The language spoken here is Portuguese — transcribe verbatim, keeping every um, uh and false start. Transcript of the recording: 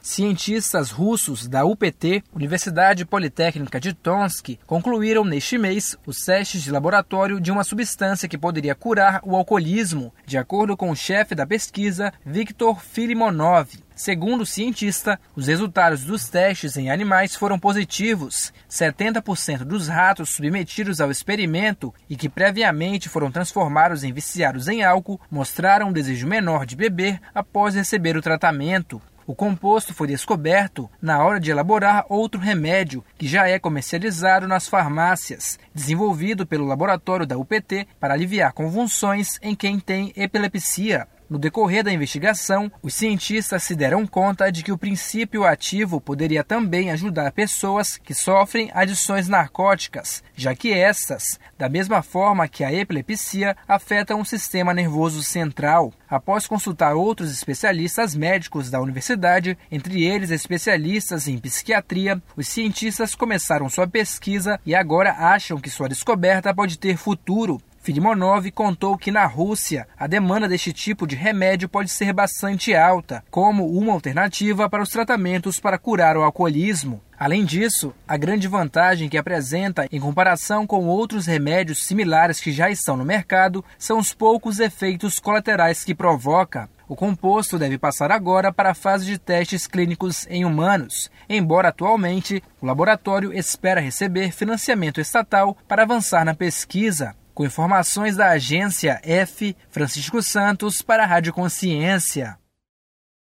Cientistas russos da U P T, Universidade Politécnica de Tomsk, concluíram neste mês os testes de laboratório de uma substância que poderia curar o alcoolismo, de acordo com o chefe da pesquisa, Viktor Filimonov. Segundo o cientista, os resultados dos testes em animais foram positivos. setenta por cento dos ratos submetidos ao experimento e que previamente foram transformados em viciados em álcool mostraram um desejo menor de beber após receber o tratamento. O composto foi descoberto na hora de elaborar outro remédio que já é comercializado nas farmácias, desenvolvido pelo laboratório da U P T para aliviar convulsões em quem tem epilepsia. No decorrer da investigação, os cientistas se deram conta de que o princípio ativo poderia também ajudar pessoas que sofrem adições narcóticas, já que estas, da mesma forma que a epilepsia, afetam o sistema nervoso central. Após consultar outros especialistas médicos da universidade, entre eles especialistas em psiquiatria, os cientistas começaram sua pesquisa e agora acham que sua descoberta pode ter futuro. Filimonov contou que na Rússia a demanda deste tipo de remédio pode ser bastante alta, como uma alternativa para os tratamentos para curar o alcoolismo. Além disso, a grande vantagem que apresenta em comparação com outros remédios similares que já estão no mercado são os poucos efeitos colaterais que provoca. O composto deve passar agora para a fase de testes clínicos em humanos, embora atualmente o laboratório espera receber financiamento estatal para avançar na pesquisa. Com informações da agência F, Francisco Santos para a Rádio Consciência.